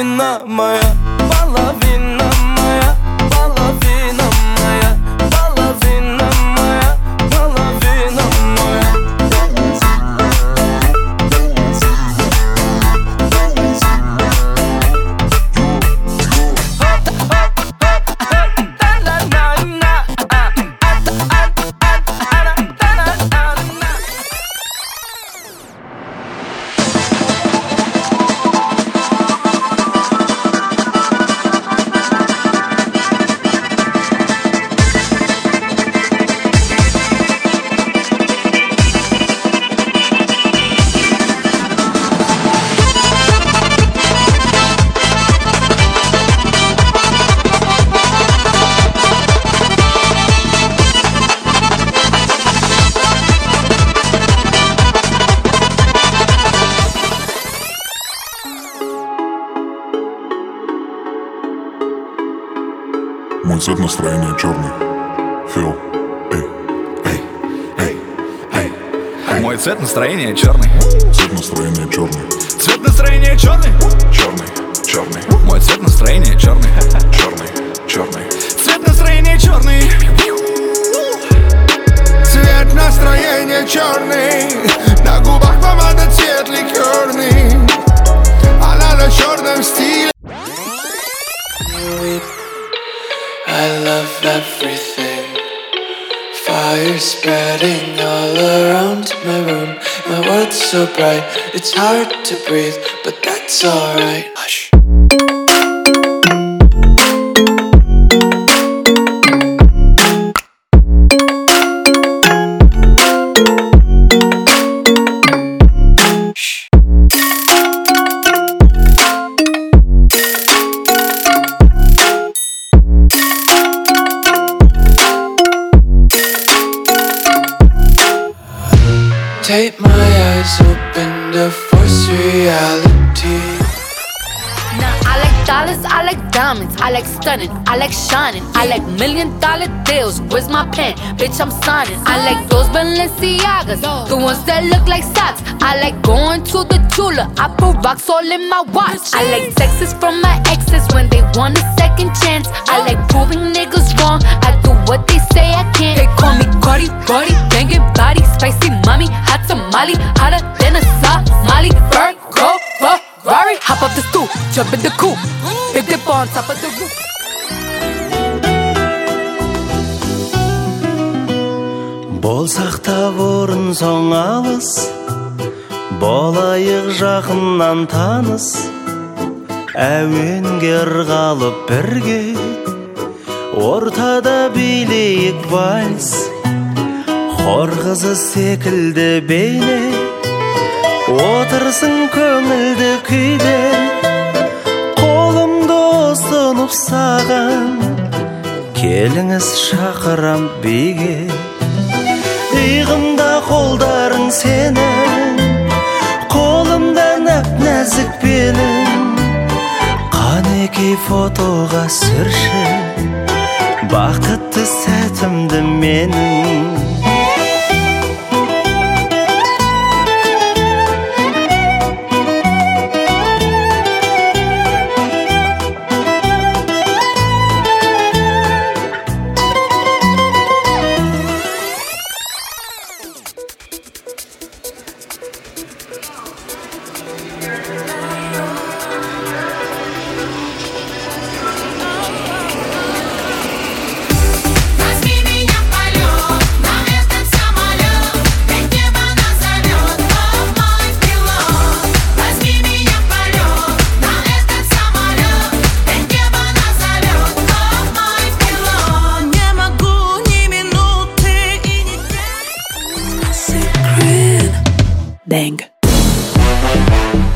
половина моя, половина моя, половина моя, половина моя, половина моя. Мой цвет настроения черный. Фил, эй, эй, эй, эй, эй. Мой цвет настроения черный. Цвет настроения черный. Цвет настроения черный. Черный, черный. Мой цвет настроения черный. Черный, черный. Цвет настроения черный. Цвет настроения черный. На губах помада, цвет ликерный. Она на черном стиле. I love everything. Fire spreading all around my room. My world's so bright, it's hard to breathe, but that's alright. Hush. Take my eyes open to force reality. Now I like dollars, I like diamonds, I like stunning, I like shining, I like $1,000,000 deals. Where's my pen? Bitch, I'm signing. I like those Balenciagas, the ones that look like socks. I like going to the Tula, I put rocks all in my watch. I like texts from my exes when they want a second chance. I like proving niggas wrong, I do what they say I can't. They call me Cardi, Cardi, banging body, spicy mommy, hot tamale, hotter than a Somali. Virgo, Ferrari, hop up the stoop, jump in the coupe, big dip on top of the roof. Болсақ та бұрын соң алыс, болайық жақыннан таныс. Әуенге ырғалып бірге, ортада билейік вальс. Хор қызы секілді бейне, отырсың көңілді күйде. Қолымды ұсынып саған, келіңіз шақырам биге. Иығымда қолдарың сенің, қолымда нәп-нәзік белің. Қанекей фотоға сүрші, бақытты сәтімді менің. Bang.